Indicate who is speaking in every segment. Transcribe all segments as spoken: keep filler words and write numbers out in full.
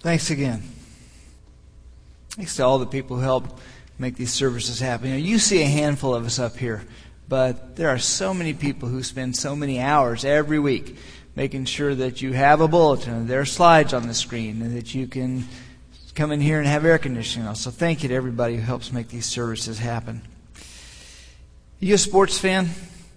Speaker 1: Thanks again. Thanks to all the people who help make these services happen. You know, you see a handful of us up here, but there are so many people who spend so many hours every week making sure that you have a bulletin, and there are slides on the screen, and that you can come in here and have air conditioning on. So thank you to everybody who helps make these services happen. Are you a sports fan?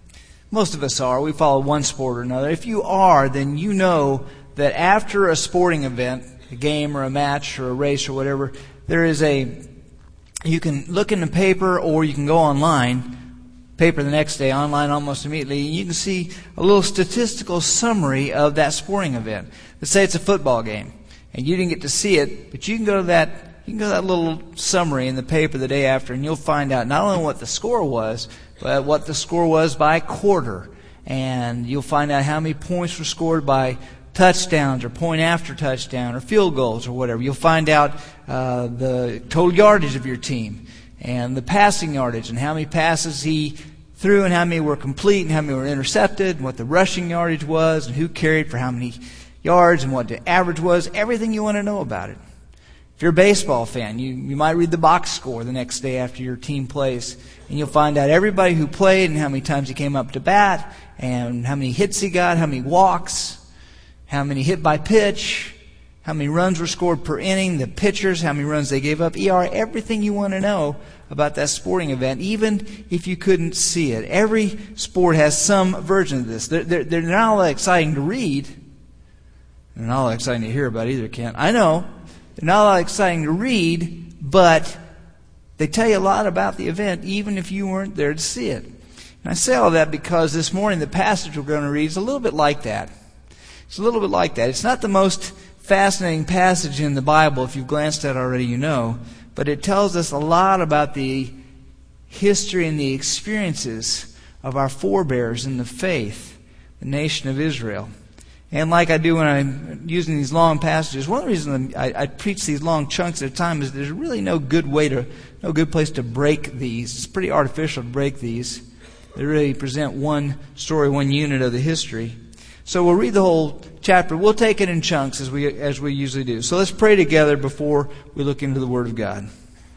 Speaker 1: Most of us are. We follow one sport or another. If you are, then you know that after a sporting event, a game or a match or a race or whatever, there is a, you can look in the paper or you can go online, paper the next day, online almost immediately, and you can see a little statistical summary of that sporting event. Let's say it's a football game, and you didn't get to see it, but you can go to that, you can go to that little summary in the paper the day after, and you'll find out not only what the score was, but what the score was by quarter. And you'll find out how many points were scored by touchdowns or point after touchdown or field goals or whatever. You'll find out uh, the total yardage of your team and the passing yardage and how many passes he threw and how many were complete and how many were intercepted and what the rushing yardage was and who carried for how many yards and what the average was. Everything you want to know about it. If you're a baseball fan, you, you might read the box score the next day after your team plays, and you'll find out everybody who played and how many times he came up to bat and how many hits he got, how many walks, how many hit by pitch, how many runs were scored per inning, the pitchers, how many runs they gave up, E R, everything you want to know about that sporting event, even if you couldn't see it. Every sport has some version of this. They're, they're, they're not all that exciting to read. They're not all that exciting to hear about either, Kent. I know. They're not all that exciting to read, but they tell you a lot about the event, even if you weren't there to see it. And I say all that because this morning the passage we're going to read is a little bit like that. It's a little bit like that. It's not the most fascinating passage in the Bible. If you've glanced at it already, you know. But it tells us a lot about the history and the experiences of our forebears in the faith, the nation of Israel. And like I do when I'm using these long passages, one of the reasons I, I preach these long chunks at a time is there's really no good way to, no good place to break these. It's pretty artificial to break these. They really present one story, one unit of the history. So we'll read the whole chapter. We'll take it in chunks as we as we usually do. So let's pray together before we look into the Word of God.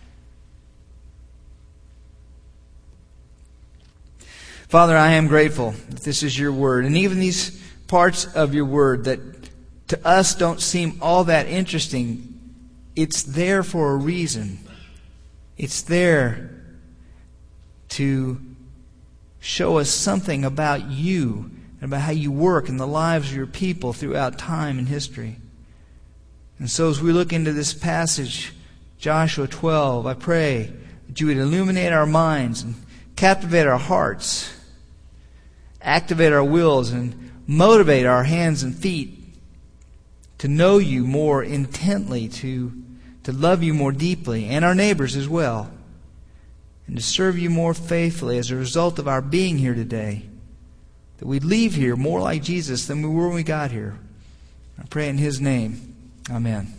Speaker 1: Father, I am grateful that this is your Word, and even these parts of your word that to us don't seem all that interesting, it's there for a reason. It's there to show us something about you and about how you work in the lives of your people throughout time and history. And so as we look into this passage, Joshua twelve, I pray that you would illuminate our minds and captivate our hearts, activate our wills, and motivate our hands and feet to know you more intently, to, to love you more deeply, and our neighbors as well, and to serve you more faithfully as a result of our being here today, that we leave here more like Jesus than we were when we got here. I pray in His name. Amen.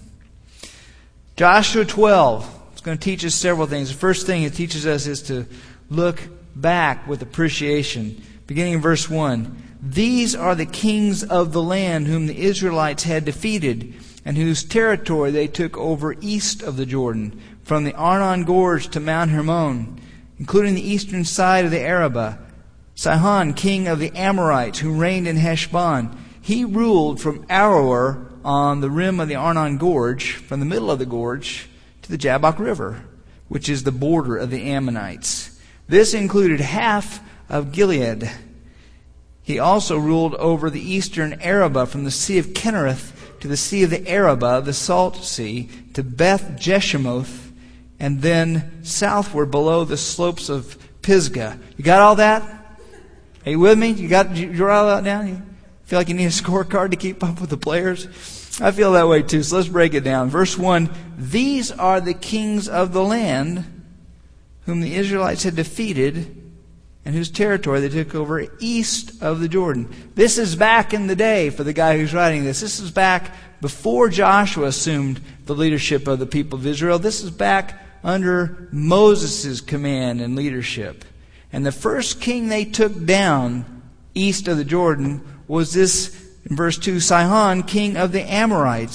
Speaker 1: Joshua twelve is going to teach us several things. The first thing it teaches us is to look back with appreciation. Beginning in verse one. These are the kings of the land whom the Israelites had defeated and whose territory they took over east of the Jordan, from the Arnon Gorge to Mount Hermon, including the eastern side of the Arabah. Sihon, king of the Amorites, who reigned in Heshbon, he ruled from Aroer on the rim of the Arnon Gorge, from the middle of the gorge to the Jabbok River, which is the border of the Ammonites. This included half of Gilead. He also ruled over the eastern Arabah, from the Sea of Kinnereth to the Sea of the Arabah, the Salt Sea, to Beth Jeshimoth, and then southward below the slopes of Pisgah. You got all that? Are you with me? You got you draw all that down? You feel like you need a scorecard to keep up with the players? I feel that way too, so let's break it down. Verse one, these are the kings of the land whom the Israelites had defeated and whose territory they took over east of the Jordan. This is back in the day for the guy who's writing this. This is back before Joshua assumed the leadership of the people of Israel. This is back under Moses' command and leadership. And the first king they took down east of the Jordan was this, in verse two, Sihon, king of the Amorites,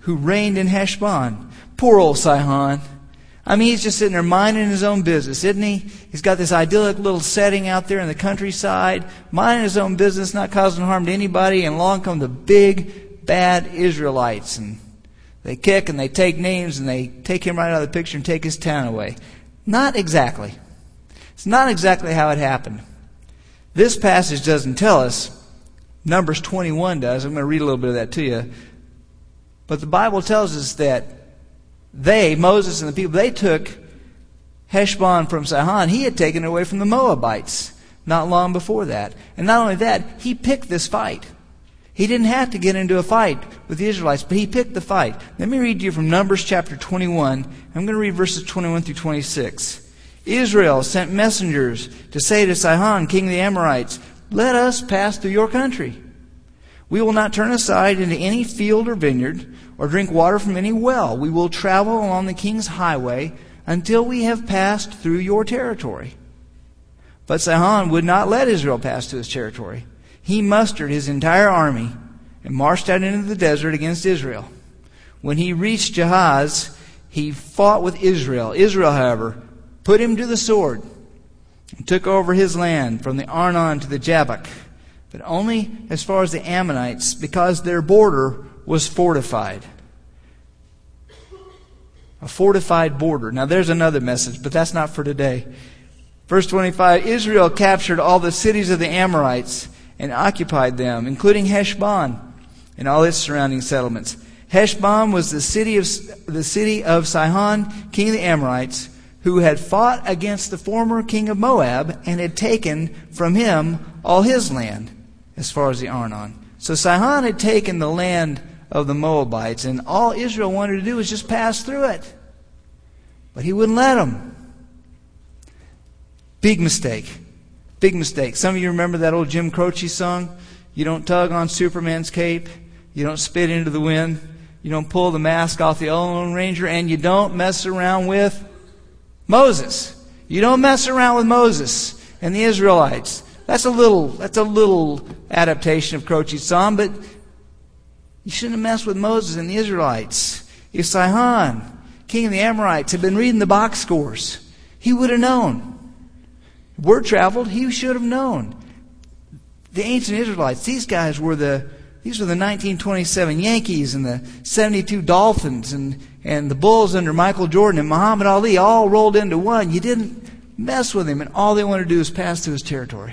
Speaker 1: who reigned in Heshbon. Poor old Sihon. I mean, he's just sitting there minding his own business, isn't he? He's got this idyllic little setting out there in the countryside, minding his own business, not causing harm to anybody, and along come the big, bad Israelites. And they kick and they take names and they take him right out of the picture and take his town away. Not exactly. It's not exactly how it happened. This passage doesn't tell us. Numbers twenty-one does. I'm going to read a little bit of that to you. But the Bible tells us that they, Moses and the people, they took Heshbon from Sihon. He had taken it away from the Moabites not long before that. And not only that, he picked this fight. He didn't have to get into a fight with the Israelites, but he picked the fight. Let me read to you from Numbers chapter twenty-one. I'm going to read verses twenty-one through twenty-six. Israel sent messengers to say to Sihon, king of the Amorites, "Let us pass through your country. We will not turn aside into any field or vineyard, or drink water from any well. We will travel along the king's highway until we have passed through your territory." But Sihon would not let Israel pass to his territory. He mustered his entire army and marched out into the desert against Israel. When he reached Jahaz, he fought with Israel. Israel, however, put him to the sword and took over his land from the Arnon to the Jabbok, but only as far as the Ammonites, because their border was fortified. A fortified border. Now there's another message, but that's not for today. Verse twenty-five, Israel captured all the cities of the Amorites and occupied them, including Heshbon and all its surrounding settlements. Heshbon was the city of the city of Sihon, king of the Amorites, who had fought against the former king of Moab and had taken from him all his land as far as the Arnon. So Sihon had taken the land of the Moabites, and all Israel wanted to do was just pass through it. But he wouldn't let them. Big mistake. Big mistake. Some of you remember that old Jim Croce song? You don't tug on Superman's cape. You don't spit into the wind. You don't pull the mask off the Lone Ranger. And you don't mess around with Moses. You don't mess around with Moses and the Israelites. That's a little, that's a little adaptation of Croce's song, but you shouldn't have messed with Moses and the Israelites. If Sihon, king of the Amorites, had been reading the box scores, he would have known. Word traveled, he should have known. The ancient Israelites, these guys were the these were the nineteen twenty-seven Yankees and the seventy-two Dolphins and, and the Bulls under Michael Jordan and Muhammad Ali all rolled into one. You didn't mess with him, and all they wanted to do was pass through his territory.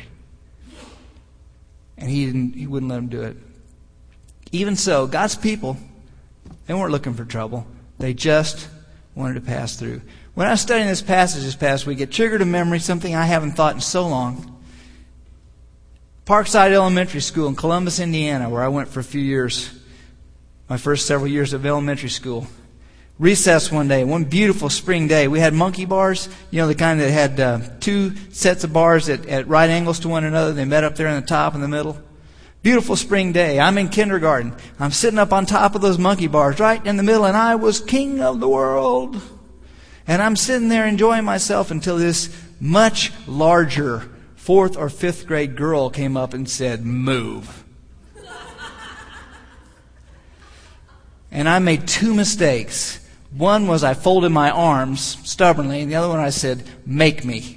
Speaker 1: And he didn't he wouldn't let them do it. Even so, God's people, they weren't looking for trouble. They just wanted to pass through. When I was studying this passage this past week, it triggered a memory, something I haven't thought in so long. Parkside Elementary School in Columbus, Indiana, where I went for a few years, my first several years of elementary school. Recess one day, one beautiful spring day, we had monkey bars, you know, the kind that had uh, two sets of bars at, at right angles to one another. They met up there in the top and the middle. Beautiful spring day. I'm in kindergarten. I'm sitting up on top of those monkey bars right in the middle, and I was king of the world. And I'm sitting there enjoying myself until this much larger fourth or fifth grade girl came up and said, "Move." And I made two mistakes. One was I folded my arms stubbornly, and the other one I said, "Make me."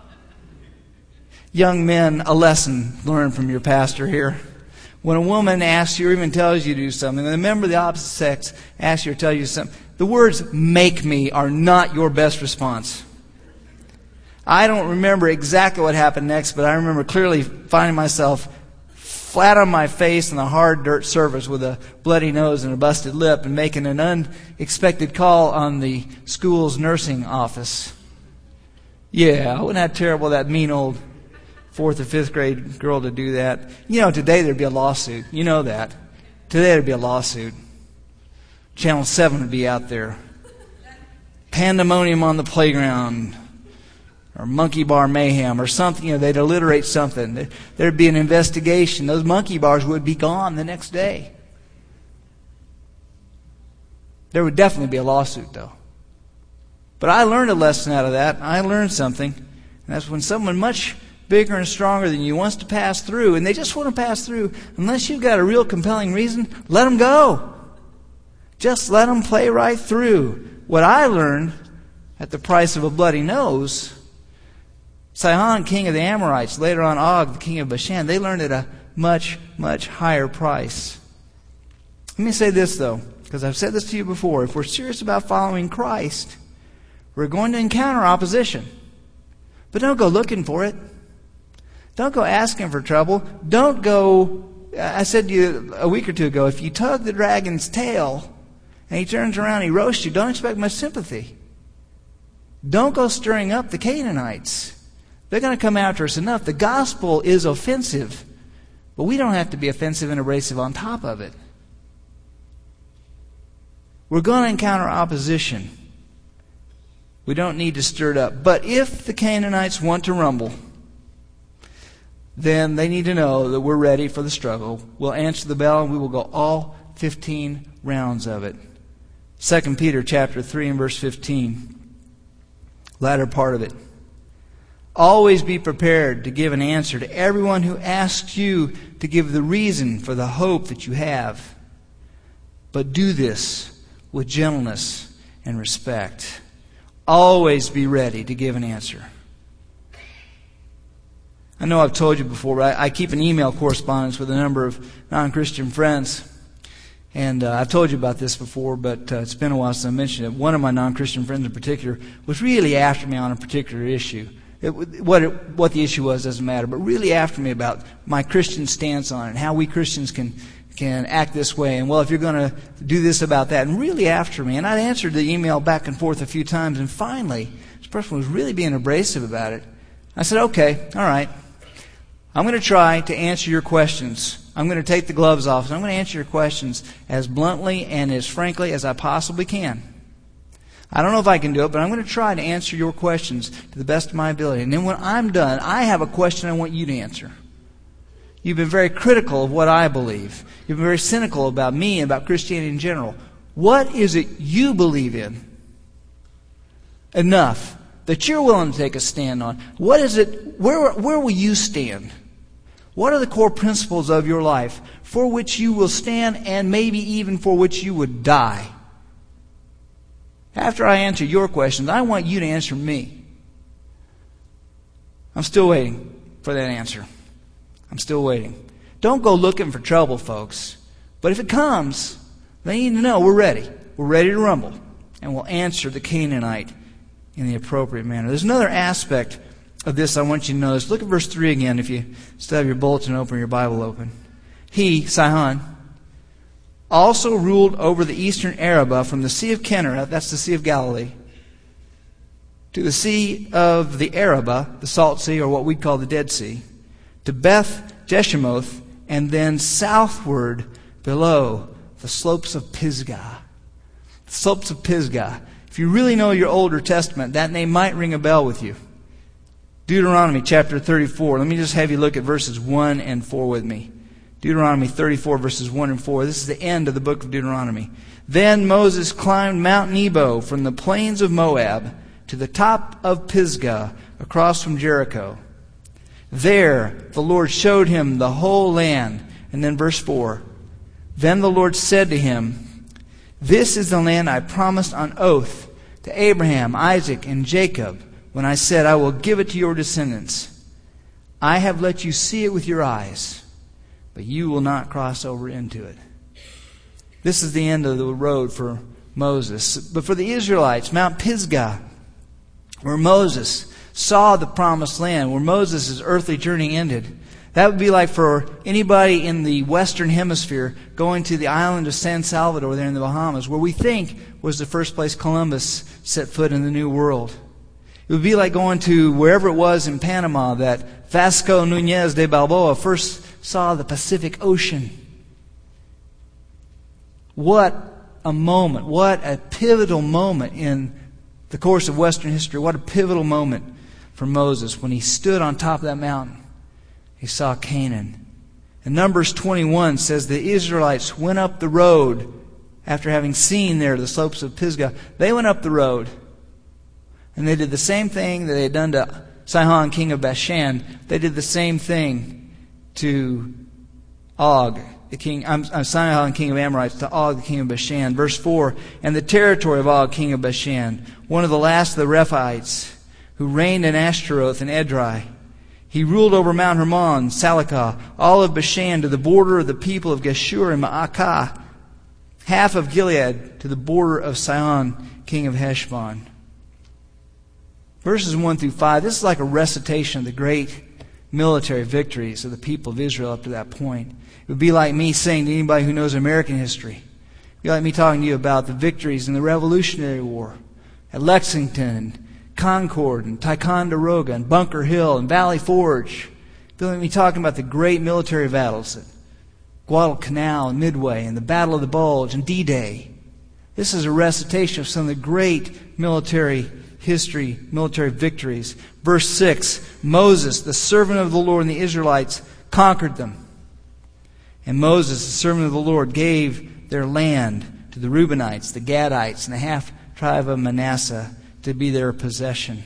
Speaker 1: Young men, a lesson learned from your pastor here. When a woman asks you or even tells you to do something, when a member of the opposite sex asks you or tells you something, the words "make me" are not your best response. I don't remember exactly what happened next, but I remember clearly finding myself flat on my face on the hard dirt surface with a bloody nose and a busted lip and making an unexpected call on the school's nursing office. Yeah, wasn't that terrible, that mean old fourth or fifth grade girl to do that? You know, today there'd be a lawsuit. You know that. Today there'd be a lawsuit. Channel seven would be out there. Pandemonium on the playground. Or monkey bar mayhem or something. You know, they'd alliterate something. There'd be an investigation. Those monkey bars would be gone the next day. There would definitely be a lawsuit, though. But I learned a lesson out of that. I learned something. And that's when someone much bigger and stronger than you wants to pass through, and they just want to pass through, unless you've got a real compelling reason, let them go. Just let them play right through. What I learned at the price of a bloody nose, Sihon, king of the Amorites, later on Og, the king of Bashan, they learned at a much, much higher price. Let me say this, though, because I've said this to you before. If we're serious about following Christ, we're going to encounter opposition. But don't go looking for it. Don't go asking for trouble. Don't go, I said to you a week or two ago, if you tug the dragon's tail and he turns around and he roasts you, don't expect much sympathy. Don't go stirring up the Canaanites. They're going to come after us enough. The gospel is offensive, but we don't have to be offensive and abrasive on top of it. We're going to encounter opposition. We don't need to stir it up. But if the Canaanites want to rumble, then they need to know that we're ready for the struggle. We'll answer the bell and we will go all fifteen rounds of it. Second Peter chapter three and verse fifteen. Latter part of it. Always be prepared to give an answer to everyone who asks you to give the reason for the hope that you have. But do this with gentleness and respect. Always be ready to give an answer. I know I've told you before, but I, I keep an email correspondence with a number of non-Christian friends. And uh, I've told you about this before, but uh, it's been a while since I mentioned it. One of my non-Christian friends in particular was really after me on a particular issue. It, what, it, what the issue was doesn't matter, but really after me about my Christian stance on it and how we Christians can can act this way, and well, if you're going to do this about that, and really after me. And I answered the email back and forth a few times, and finally, this person was really being abrasive about it. I said, okay, all right. I'm going to try to answer your questions. I'm going to take the gloves off, and I'm going to answer your questions as bluntly and as frankly as I possibly can. I don't know if I can do it, but I'm going to try to answer your questions to the best of my ability. And then when I'm done, I have a question I want you to answer. You've been very critical of what I believe. You've been very cynical about me and about Christianity in general. What is it you believe in enough that you're willing to take a stand on? What is it? Where, where will you stand? What are the core principles of your life for which you will stand and maybe even for which you would die? After I answer your questions, I want you to answer me. I'm still waiting for that answer. I'm still waiting. Don't go looking for trouble, folks. But if it comes, they need to know we're ready. We're ready to rumble. And we'll answer the Canaanite in the appropriate manner. There's another aspect of this I want you to notice. Look at verse three again if you still have your bulletin open or your Bible open. He, Sihon, also ruled over the eastern Arabah from the Sea of Kinneret, that's the Sea of Galilee, to the Sea of the Arabah, the Salt Sea, or what we'd call the Dead Sea, to Beth Jeshimoth, and then southward below the slopes of Pisgah. The slopes of Pisgah. If you really know your Older Testament, that name might ring a bell with you. Deuteronomy chapter thirty-four. Let me just have you look at verses one and four with me. Deuteronomy thirty-four, verses one and four. This is the end of the book of Deuteronomy. Then Moses climbed Mount Nebo from the plains of Moab to the top of Pisgah across from Jericho. There the Lord showed him the whole land. And then verse four. Then the Lord said to him, "This is the land I promised on oath to Abraham, Isaac, and Jacob, when I said, I will give it to your descendants. I have let you see it with your eyes, but you will not cross over into it." This is the end of the road for Moses. But for the Israelites, Mount Pisgah, where Moses saw the promised land, where Moses' earthly journey ended, that would be like for anybody in the Western Hemisphere going to the island of San Salvador there in the Bahamas, where we think was the first place Columbus set foot in the New World. It would be like going to wherever it was in Panama that Vasco Nunez de Balboa first saw the Pacific Ocean. What a moment. What a pivotal moment in the course of Western history. What a pivotal moment for Moses when he stood on top of that mountain. He saw Canaan. And Numbers twenty-one says the Israelites went up the road after having seen there the slopes of Pisgah. They went up the road. And they did the same thing that they had done to Sihon, king of Bashan. They did the same thing to Og, the king, I'm, I'm Sihon, king of Amorites, to Og, the king of Bashan. Verse four, and the territory of Og, king of Bashan, one of the last of the Rephaites, who reigned in Ashtaroth and Edrei. He ruled over Mount Hermon, Salakah, all of Bashan to the border of the people of Geshur and Ma'akah, half of Gilead to the border of Sihon, king of Heshbon. Verses one through five, this is like a recitation of the great military victories of the people of Israel up to that point. It would be like me saying to anybody who knows American history, it would be like me talking to you about the victories in the Revolutionary War at Lexington and Concord and Ticonderoga and Bunker Hill and Valley Forge. It would be like me talking about the great military battles at Guadalcanal and Midway and the Battle of the Bulge and D-Day. This is a recitation of some of the great military history, military victories. Verse six, Moses, the servant of the Lord, and the Israelites conquered them. And Moses, the servant of the Lord, gave their land to the Reubenites, the Gadites, and the half-tribe of Manasseh to be their possession.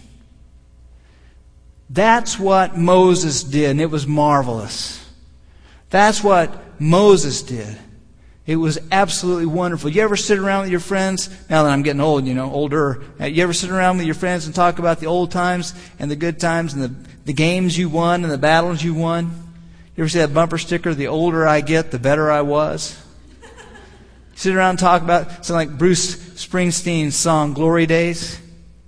Speaker 1: That's what Moses did, and it was marvelous. That's what Moses did. It was absolutely wonderful. You ever sit around with your friends, now that I'm getting old, you know, older, you ever sit around with your friends and talk about the old times and the good times and the, the games you won and the battles you won? You ever see that bumper sticker, the older I get, the better I was? Sit around and talk about something like Bruce Springsteen's song, Glory Days.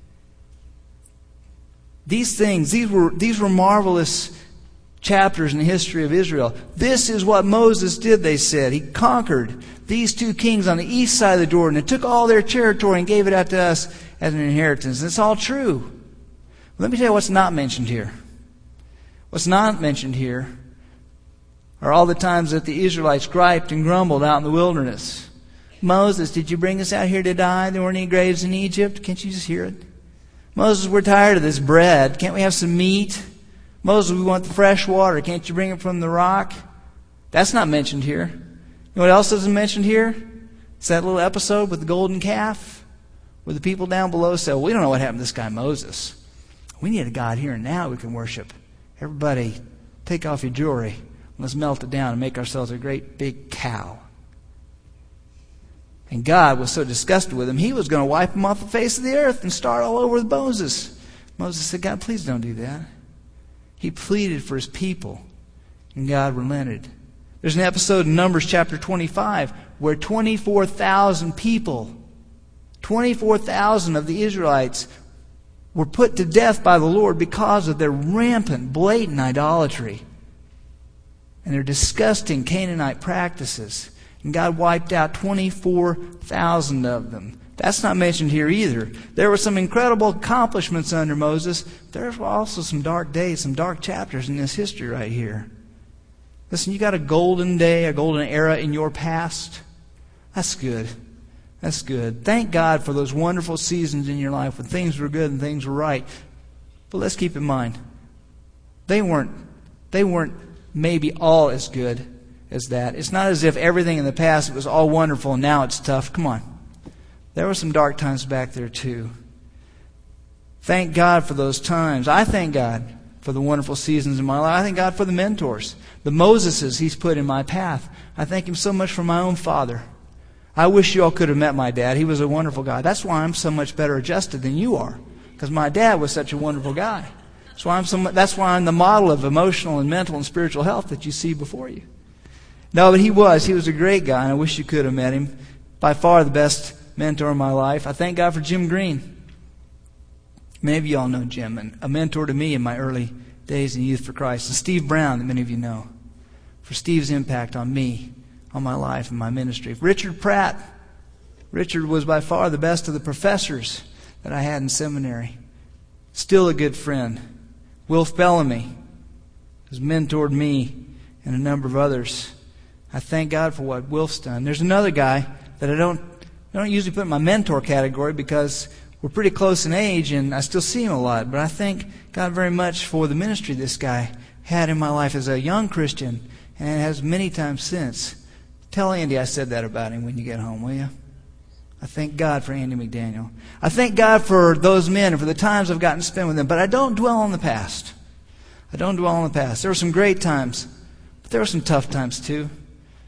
Speaker 1: These things, these were, these were marvelous chapters in the history of Israel. This is what Moses did, they said. He conquered these two kings on the east side of the Jordan and took all their territory and gave it out to us as an inheritance. And it's all true. Let me tell you what's not mentioned here. What's not mentioned here are all the times that the Israelites griped and grumbled out in the wilderness. Moses, did you bring us out here to die? There weren't any graves in Egypt. Can't you just hear it? Moses, we're tired of this bread. Can't we have some meat? Moses, we want the fresh water. Can't you bring it from the rock? That's not mentioned here. You know what else isn't mentioned here? It's that little episode with the golden calf, where the people down below said, well, we don't know what happened to this guy Moses. We need a God here and now we can worship. Everybody, take off your jewelry. Let's melt it down and make ourselves a great big cow. And God was so disgusted with him, he was going to wipe him off the face of the earth and start all over with Moses. Moses said, God, please don't do that. He pleaded for his people, and God relented. There's an episode in Numbers chapter twenty-five where twenty-four thousand people, twenty-four thousand of the Israelites were put to death by the Lord because of their rampant, blatant idolatry and their disgusting Canaanite practices. And God wiped out twenty-four thousand of them. That's not mentioned here either. There were some incredible accomplishments under Moses. There were also some dark days, some dark chapters in this history right here. Listen, you got a golden day, a golden era in your past. That's good. That's good. Thank God for those wonderful seasons in your life when things were good and things were right. But let's keep in mind, they weren't, they weren't maybe all as good as that. It's not as if everything in the past was all wonderful and now it's tough. Come on. There were some dark times back there too. Thank God for those times. I thank God for the wonderful seasons in my life. I thank God for the mentors, the Moseses He's put in my path. I thank Him so much for my own father. I wish you all could have met my dad. He was a wonderful guy. That's why I'm so much better adjusted than you are, because my dad was such a wonderful guy. That's why I'm so much, that's why I'm the model of emotional and mental and spiritual health that you see before you. No, but he was. He was a great guy, and I wish you could have met him. By far the best mentor in my life. I thank God for Jim Green. Many of you all know Jim, and a mentor to me in my early days in Youth for Christ. And Steve Brown, that many of you know, for Steve's impact on me, on my life and my ministry. Richard Pratt. Richard was by far the best of the professors that I had in seminary. Still a good friend. Wilf Bellamy has mentored me and a number of others. I thank God for what Wilf's done. There's another guy that I don't I don't usually put in my mentor category because we're pretty close in age and I still see him a lot. But I thank God very much for the ministry this guy had in my life as a young Christian and has many times since. Tell Andy I said that about him when you get home, will you? I thank God for Andy McDaniel. I thank God for those men and for the times I've gotten to spend with them. But I don't dwell on the past. I don't dwell on the past. There were some great times, but there were some tough times too.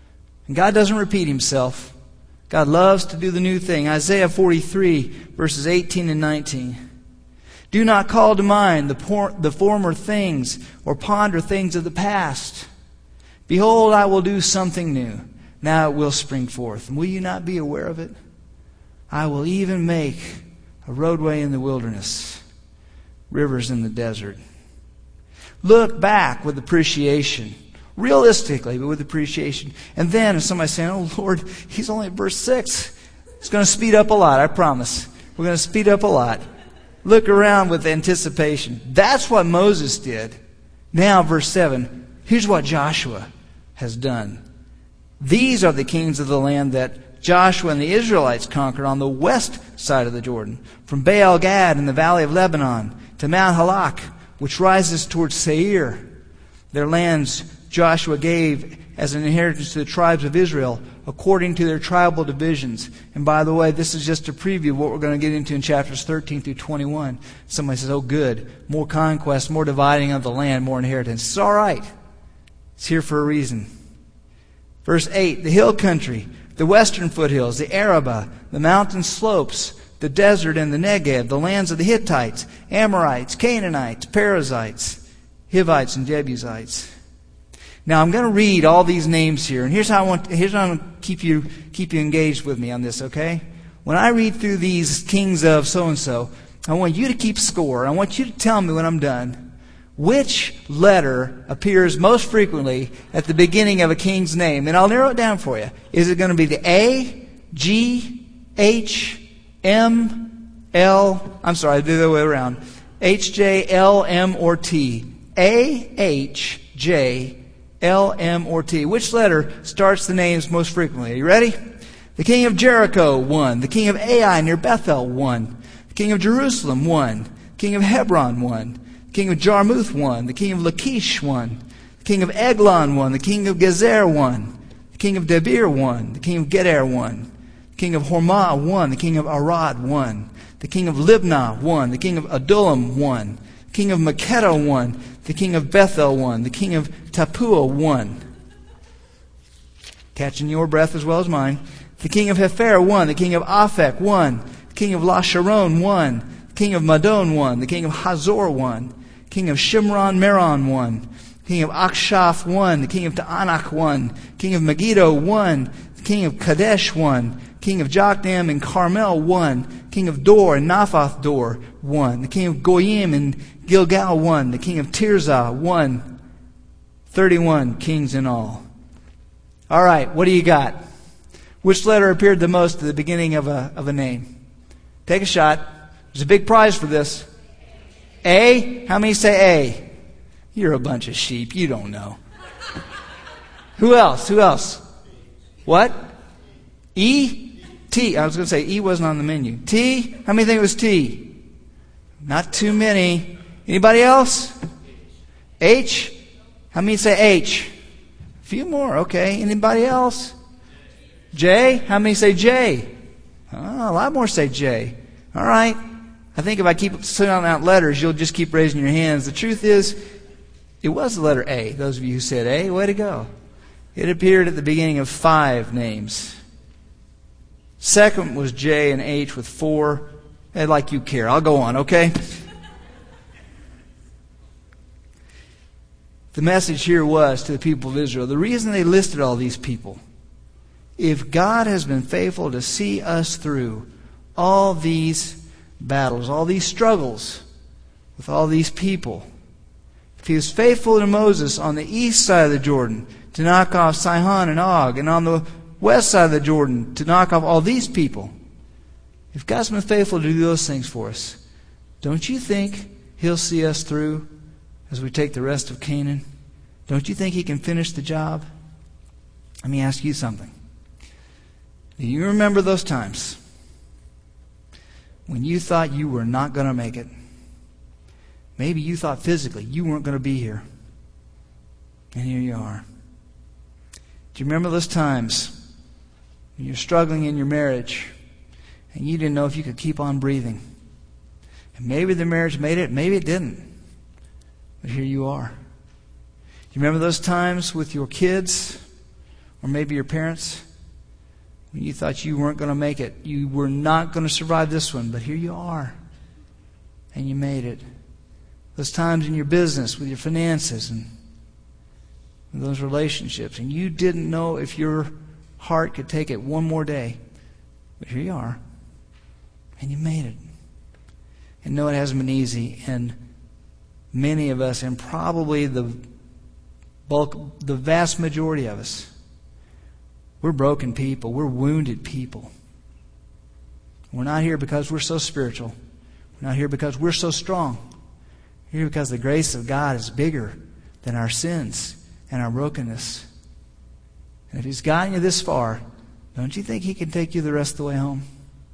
Speaker 1: And God doesn't repeat himself. God loves to do the new thing. Isaiah forty-three, verses eighteen and nineteen. Do not call to mind the, por- the former things, or ponder things of the past. Behold, I will do something new. Now it will spring forth. And will you not be aware of it? I will even make a roadway in the wilderness, rivers in the desert. Look back with appreciation. Realistically, but with appreciation. And then, if somebody's saying, oh Lord, he's only at verse six. It's going to speed up a lot, I promise. We're going to speed up a lot. Look around with anticipation. That's what Moses did. Now, verse seven. Here's what Joshua has done. These are the kings of the land that Joshua and the Israelites conquered on the west side of the Jordan, from Baal Gad in the valley of Lebanon to Mount Halak, which rises towards Seir. Their lands Joshua gave as an inheritance to the tribes of Israel according to their tribal divisions. And by the way, this is just a preview of what we're going to get into in chapters thirteen through twenty-one. Somebody says, oh good, more conquest, more dividing of the land, more inheritance. It's all right. It's here for a reason. Verse eight, the hill country, the western foothills, the Arabah, the mountain slopes, the desert and the Negev, the lands of the Hittites, Amorites, Canaanites, Perizzites, Hivites, and Jebusites. Now I'm going to read all these names here, and here's how I want. Here's how I'm going to keep you keep you engaged with me on this. Okay? When I read through these kings of so and so, I want you to keep score. I want you to tell me when I'm done which letter appears most frequently at the beginning of a king's name, and I'll narrow it down for you. Is it going to be the A, G, H, M, L? I'm sorry, I did it the other way around. H, J, L, M, or T? A, H, J, L, M, or T. Which letter starts the names most frequently? Are you ready? The king of Jericho, one. The king of Ai near Bethel, one. The king of Jerusalem, one. The king of Hebron, one. The king of Jarmuth, one. The king of Lachish, one. The king of Eglon, one. The king of Gezer, one. The king of Debir, one. The king of Geder, one. The king of Hormah, one. The king of Arad, one. The king of Libnah, one. The king of Adullam, one. The king of Makkedah, one. The king of Bethel, one. The king of Tapua, one. Catching your breath as well as mine. The king of Hepher, one. The king of Aphek, one. The king of Lasharon, one. The king of Madon, one. The king of Hazor, one. The king of Shimron, Meron, one. The king of Akshaph, one. The king of Taanach, one. The king of Megiddo, one. The king of Kadesh, one. The king of Jokneam and Carmel, one. The king of Dor and Naphath Dor, one. The king of Goyim and Gilgal, one. The king of Tirzah, one. Thirty-one kings in all. All right, what do you got? Which letter appeared the most at the beginning of a of a name? Take a shot. There's a big prize for this. A? How many say A? You're a bunch of sheep. You don't know. Who else? Who else? What? E? T. I was going to say E wasn't on the menu. T? How many think it was T? Not too many. Anybody else? H? How many say H? A few more. Okay. Anybody else? J? How many say J? Oh, a lot more say J. All right. I think if I keep sending out letters, you'll just keep raising your hands. The truth is, it was the letter A. Those of you who said A, way to go. It appeared at the beginning of five names. Second was J and H with four. Hey, like you care. I'll go on, okay? The message here was to the people of Israel. The reason they listed all these people, if God has been faithful to see us through all these battles, all these struggles with all these people, if He was faithful to Moses on the east side of the Jordan to knock off Sihon and Og, and on the west side of the Jordan to knock off all these people, if God's been faithful to do those things for us, don't you think He'll see us through as we take the rest of Canaan? Don't you think He can finish the job? Let me ask you something. Do you remember those times when you thought you were not going to make it? Maybe you thought physically you weren't going to be here. And here you are. Do you remember those times when you're struggling in your marriage and you didn't know if you could keep on breathing? And maybe the marriage made it, maybe it didn't. But here you are. Do you remember those times with your kids Or maybe your parents, when you thought you weren't going to make it. You were not going to survive this one, but here you are. And you made it. Those times in your business, with your finances, and those relationships, and you didn't know if your heart could take it one more day. But here you are. And you made it. And no, it hasn't been easy. And many of us, and probably the bulk, the vast majority of us, we're broken people. We're wounded people. We're not here because we're so spiritual. We're not here because we're so strong. We're here because the grace of God is bigger than our sins and our brokenness. And if He's gotten you this far, don't you think He can take you the rest of the way home?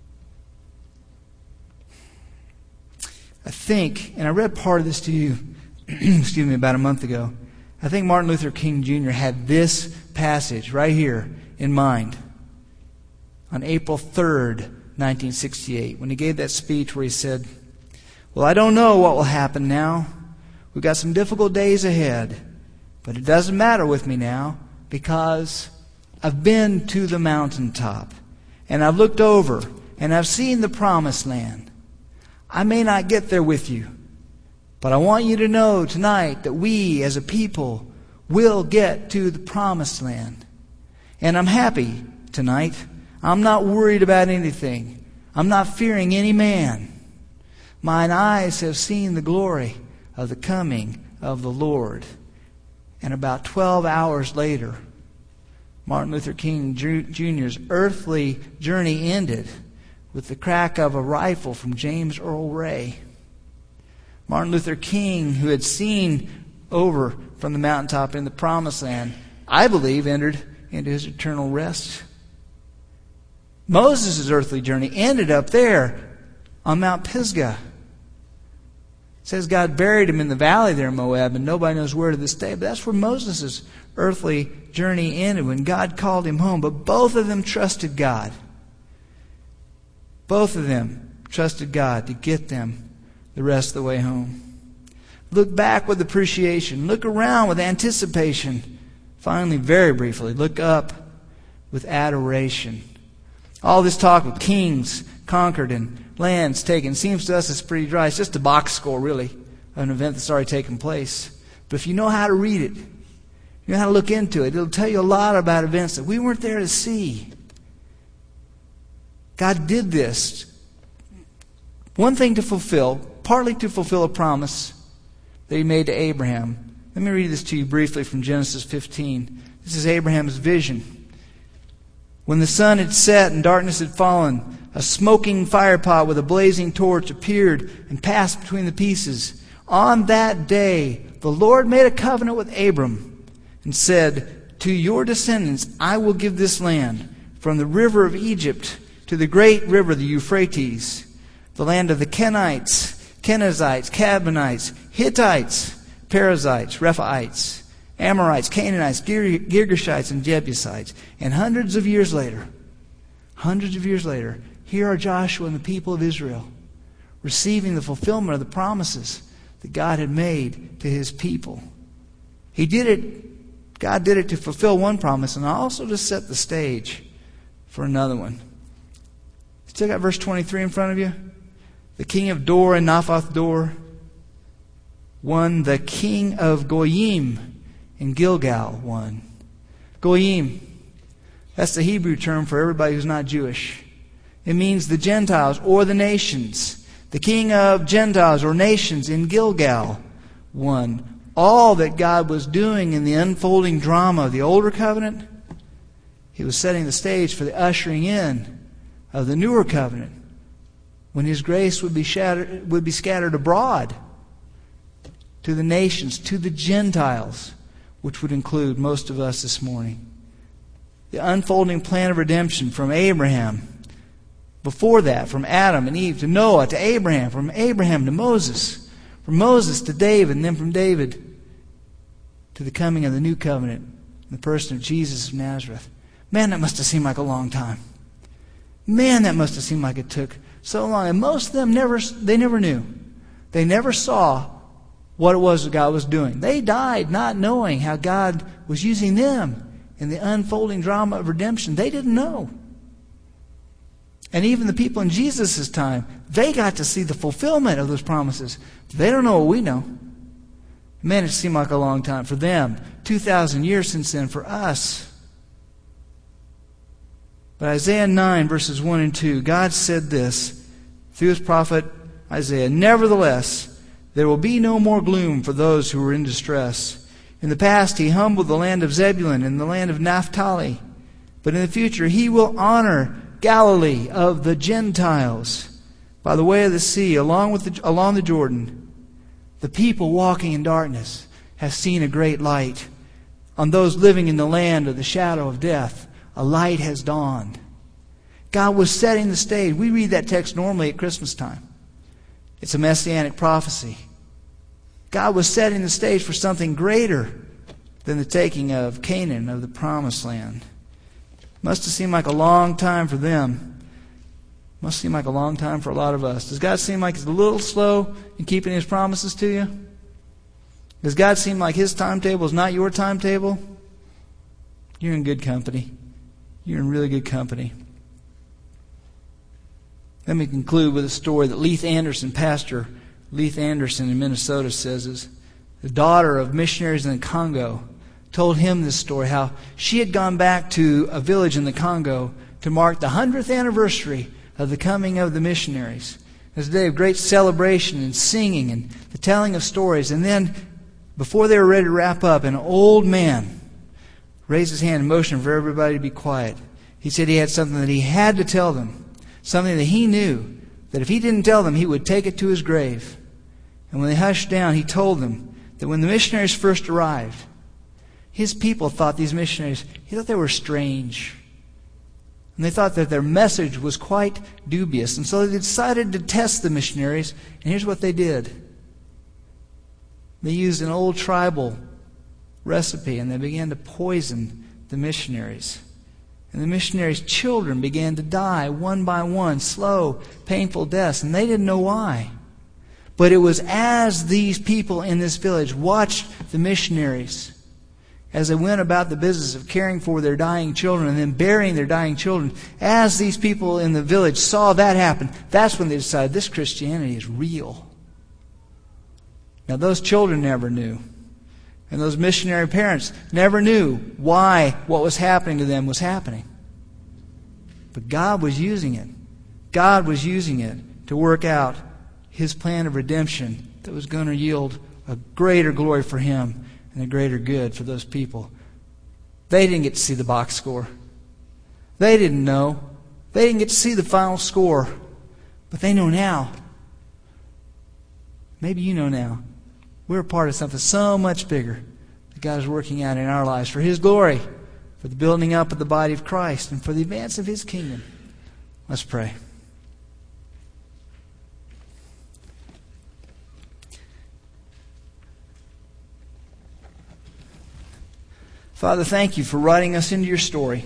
Speaker 1: I think, and I read part of this to you, excuse me, about a month ago. I think Martin Luther King Junior had this passage right here in mind on April third, nineteen sixty-eight, when he gave that speech where he said, "Well, I don't know what will happen now. We've got some difficult days ahead, but it doesn't matter with me now because I've been to the mountaintop and I've looked over and I've seen the promised land. I may not get there with you, but I want you to know tonight that we as a people will get to the promised land. And I'm happy tonight. I'm not worried about anything. I'm not fearing any man. Mine eyes have seen the glory of the coming of the Lord." And about twelve hours later, Martin Luther King Junior's earthly journey ended with the crack of a rifle from James Earl Ray. Martin Luther King, who had seen over from the mountaintop in the promised land, I believe entered into his eternal rest. Moses' earthly journey ended up there on Mount Pisgah. It says God buried him in the valley there in Moab, and nobody knows where to this day. But that's where Moses' earthly journey ended, when God called him home. But both of them trusted God. Both of them trusted God to get them the rest of the way home. Look back with appreciation. Look around with anticipation. Finally, very briefly, look up with adoration. All this talk of kings conquered and lands taken seems to us as pretty dry. It's just a box score, really, of an event that's already taken place. But if you know how to read it, you know how to look into it, it'll tell you a lot about events that we weren't there to see. God did this. One thing to fulfill, partly to fulfill a promise that He made to Abraham. Let me read this to you briefly from Genesis fifteen. This is Abraham's vision. When the sun had set and darkness had fallen, a smoking firepot with a blazing torch appeared and passed between the pieces. On that day, the Lord made a covenant with Abram and said, "To your descendants I will give this land, from the river of Egypt to the great river, the Euphrates, the land of the Kenites, Kenizzites, Kadmonites, Hittites, Perizzites, Rephaites, Amorites, Canaanites, Gir- Girgashites, and Jebusites." And hundreds of years later, hundreds of years later, here are Joshua and the people of Israel receiving the fulfillment of the promises that God had made to His people. He did it, God did it to fulfill one promise and also to set the stage for another one. Still got verse twenty-three in front of you? The king of Dor and Naphath Dor won. The king of Goyim in Gilgal won. Goyim, that's the Hebrew term for everybody who's not Jewish. It means the Gentiles or the nations. The king of Gentiles or nations in Gilgal won. All that God was doing in the unfolding drama of the older covenant, He was setting the stage for the ushering in of the newer covenant, when His grace would be shattered, would be scattered abroad to the nations, to the Gentiles, which would include most of us this morning. The unfolding plan of redemption from Abraham, before that, from Adam and Eve to Noah to Abraham, from Abraham to Moses, from Moses to David, and then from David to the coming of the new covenant in the person of Jesus of Nazareth. Man, that must have seemed like a long time. Man, that must have seemed like it took so long. And most of them never, they never knew. They never saw what it was that God was doing. They died not knowing how God was using them in the unfolding drama of redemption, they didn't know. And even the people in Jesus' time, they got to see the fulfillment of those promises. They don't know what we know. Man, it seemed like a long time for them. two thousand years since then for us. But Isaiah nine, verses one and two, God said this through his prophet Isaiah, "Nevertheless, there will be no more gloom for those who are in distress. In the past, he humbled the land of Zebulun and the land of Naphtali. But in the future, he will honor Galilee of the Gentiles by the way of the sea, along with the, along the Jordan. The people walking in darkness have seen a great light. On those living in the land of the shadow of death, a light has dawned." God was setting the stage. We read that text normally at Christmas time. It's a messianic prophecy. God was setting the stage for something greater than the taking of Canaan, of the promised land. Must have seemed like a long time for them. Must seem like a long time for a lot of us. Does God seem like he's a little slow in keeping his promises to you? Does God seem like his timetable is not your timetable? You're in good company. You're in really good company. Let me conclude with a story that Leith Anderson, Pastor Leith Anderson in Minnesota, says is the daughter of missionaries in the Congo told him this story, how she had gone back to a village in the Congo to mark the hundredth anniversary of the coming of the missionaries. It was a day of great celebration and singing and the telling of stories. And then, before they were ready to wrap up, an old man raised his hand and motioned for everybody to be quiet. He said he had something that he had to tell them, something that he knew that if he didn't tell them, he would take it to his grave. And when they hushed down, he told them that when the missionaries first arrived, his people thought these missionaries, he thought they were strange. And they thought that their message was quite dubious. And so they decided to test the missionaries. And here's what they did. They used an old tribal recipe and they began to poison the missionaries. And the missionaries' children began to die one by one, slow, painful deaths. And they didn't know why. But it was as these people in this village watched the missionaries as they went about the business of caring for their dying children and then burying their dying children, as these people in the village saw that happen, that's when they decided this Christianity is real. Now those children never knew. And those missionary parents never knew why what was happening to them was happening. But God was using it. God was using it to work out his plan of redemption that was going to yield a greater glory for him and a greater good for those people. They didn't get to see the box score. They didn't know. They didn't get to see the final score. But they know now. Maybe you know now. We're a part of something so much bigger that God is working out in our lives for his glory, for the building up of the body of Christ, and for the advance of his kingdom. Let's pray. Father, thank you for writing us into your story.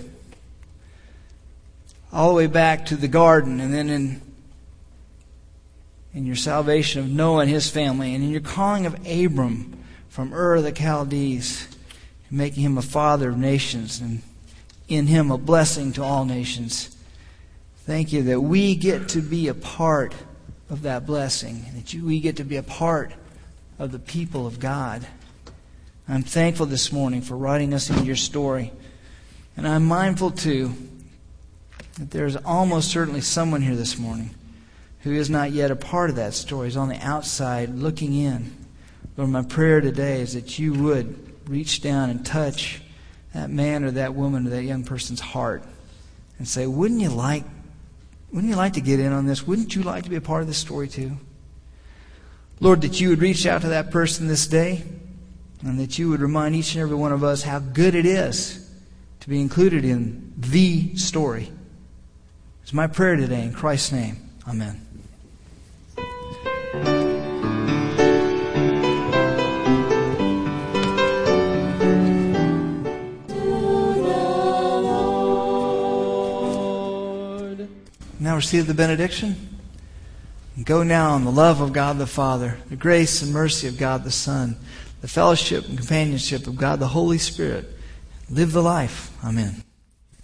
Speaker 1: All the way back to the garden, and then in, in your salvation of Noah and his family, and in your calling of Abram from Ur of the Chaldees, and making him a father of nations, and in him a blessing to all nations. Thank you that we get to be a part of that blessing, that you, we get to be a part of the people of God. I'm thankful this morning for writing us into your story. And I'm mindful, too, that there's almost certainly someone here this morning who is not yet a part of that story, is on the outside looking in. Lord, my prayer today is that you would reach down and touch that man or that woman or that young person's heart and say, wouldn't you like, wouldn't you like to get in on this? Wouldn't you like to be a part of this story too? Lord, that you would reach out to that person this day, and that you would remind each and every one of us how good it is to be included in the story. It's my prayer today in Christ's name. Amen. Now receive the benediction. And go now in the love of God the Father, the grace and mercy of God the Son, the fellowship and companionship of God the Holy Spirit, live the life. Amen.